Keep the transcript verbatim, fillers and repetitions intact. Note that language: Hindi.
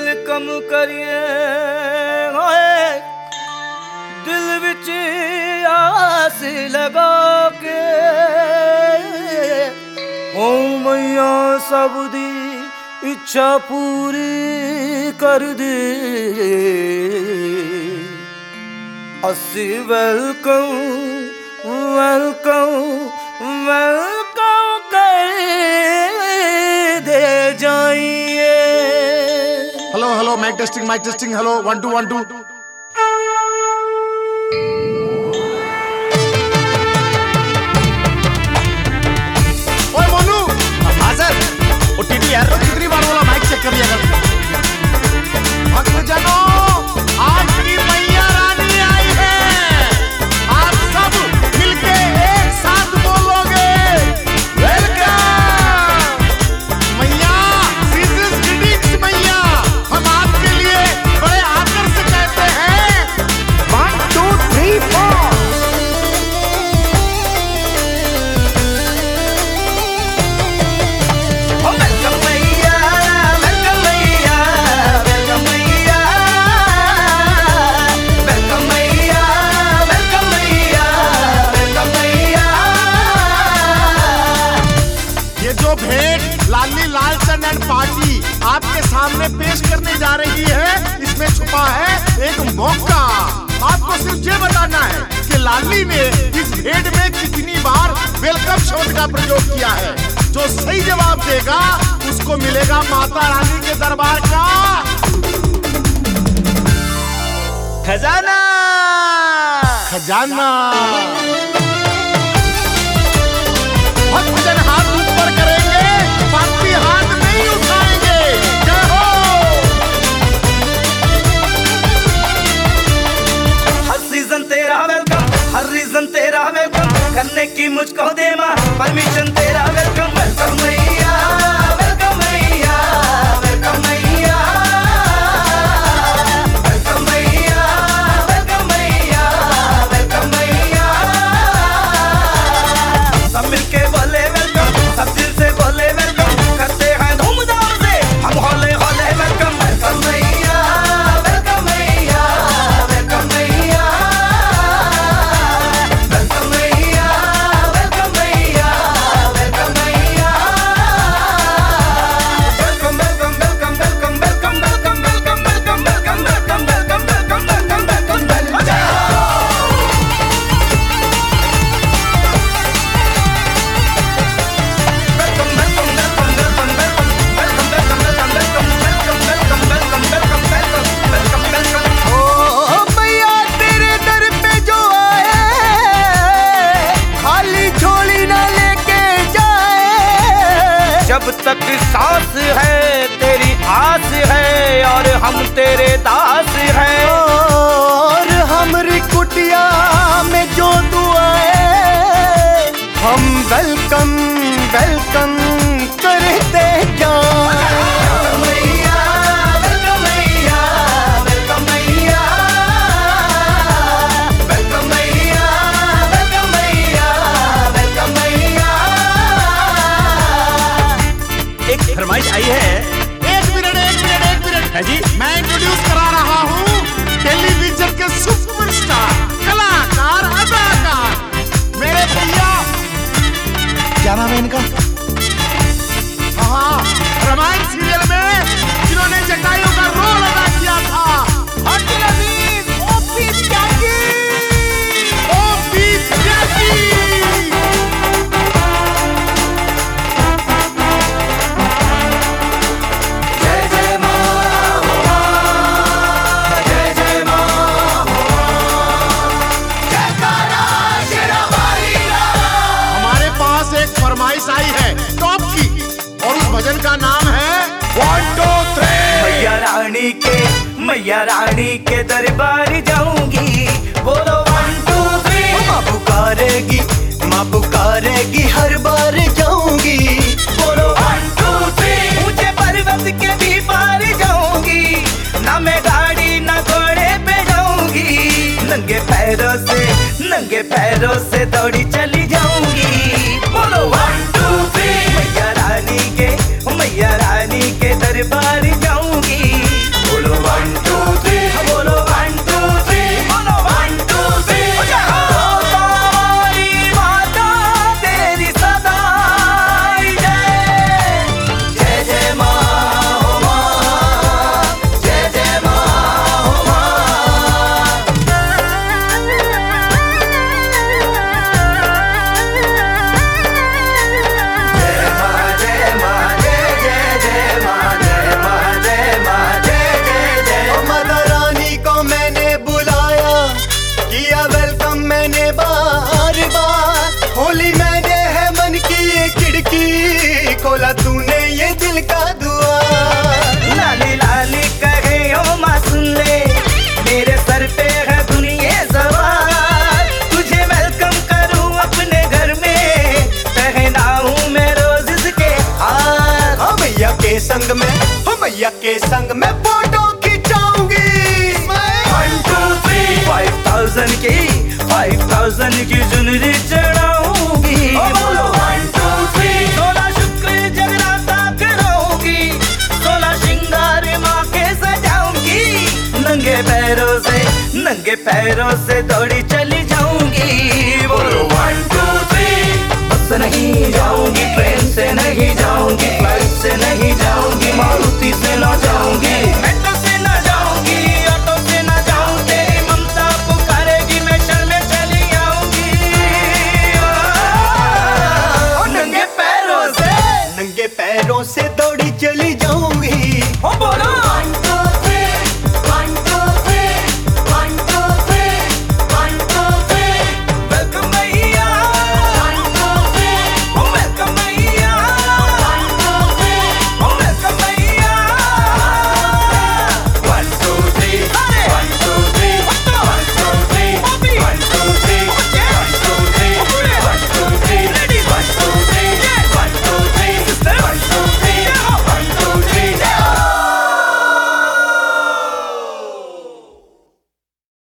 वेलकम करिए होए दिल विच आस लगा के ओ मैया सब दी इच्छा पूरी कर दे। अस्सी वेलकम वेलकम वेलकम कर दे जाइए। Hello hello mic testing mic testing hello one two one two. ओए मोनू। हाँ सर। वो टीटी यार कितनी बार बोला माइक चेक कर लिया कर। भक्त जनों आज की मैया रानी आई है। आप सब मिलके एक साथ बोलोगे वेलकम मैया। दिस इज ग्रीटिंग्स मैया। हम आपके लिए बड़े आदर से कहते हैं one two three four. Welcome मैया वेलकम मैया वेलकम मैया वेलकम मैया वेलकम मैया वेलकम मैया। ये जो भेंट लाली लालचंद एंड पार्टी आपके सामने पेश करने जा रही है इसमें छुपा है एक मौका। आपको सिर्फ ये बताना है कि लाली ने इस भेंट में कितनी बार वेलकम शब्द का प्रयोग किया है। जो सही जवाब देगा उसको मिलेगा माता रानी के दरबार का खजाना खजाना। भक्तजन हाथ ऊपर करेंगे, बाकी हाथ नहीं उठाएंगे। जय हो। हर सीजन तेरा वेलकम हर रीजन तेरा वेलकम करने की मुझको दे मां परमिशन तेरा वेलकम। वेलकम मैया वेलकम मैया वेलकम मैया वेलकम मैया वेलकम मैया वेलकम मैया। सब मिलके बोले वेलकम सब दिल से बोले वेलकम करते हैं धूमधाम से हम होले होले वेलकम। वेलकम मैया वेलकम मैया वेलकम मैया वेलकम मैया वेलकम मैया वेलकम मैया। Welcome welcome welcome welcome welcome welcome welcome welcome welcome welcome welcome welcome welcome welcome welcome. ओ मैया तेरे दर पे जो आए खाली झोली ना लेके जाए। जब तक सांस है तेरी आस है और हम तेरे दास हैं। और हमरी कुटिया में जो दुआएं हम वेलकम वेलकम करते जाएं। वेलकम मैया वेलकम मैया वेलकम मैया वेलकम मैया वेलकम मैया वेलकम मैया। एक फरमाइश आई है। एक मिनट एक मिनट एक मिनट है जी। मैं इंट्रोड्यूस करा रहा हूँ टेलीविजन के सुपरस्टार कलाकार अदाकार मेरे भैया। क्या नाम है इनका? हाँ रामायण सीरियल में जिन्होंने जटायु का रोल अदा किया था। Abdul Aziz OP Tyagi OP Tyagi. जय जय मां जय जय मां जयकारा शेरावाली रा। हमारे पास एक फरमाइश आई है टॉप की और उस भजन का नाम है वन टू थ्री। मैया रानी के मैया रानी के दरबार जाऊंगी बोलो वन टू थ्री। माँ पुकारेगी माँ पुकारेगी हर बार जाऊंगी बोलो वन टू थ्री। ऊंचे पर्वत के भी पार जाऊंगी ना मैं गाड़ी ना घोड़े पे जाऊंगी। नंगे पैरों से नंगे पैरों से दौड़ी चली जाऊंगी बोलो वन टू थ्री। मैया रानी के मैया रानी के दरबार जाऊंगी भैया के संग में फोटो खिंचाऊंगी। One two three five thousand की फाइव थाउजेंड की चुनरी चढ़ाऊंगी। बोलो वन टू थ्री सोलह शुक्र जगराता कराऊंगी, सोलह श्रृंगार माँ के सजाऊंगी। नंगे पैरों से नंगे पैरों से दौड़ी चली जाऊंगी। बोलो वन टू थ्री बस से नहीं जाऊंगी, ट्रेन से नहीं जाऊंगी, फ्लाइट से नहीं जाऊंगी, मारुति से ना जाऊंगी।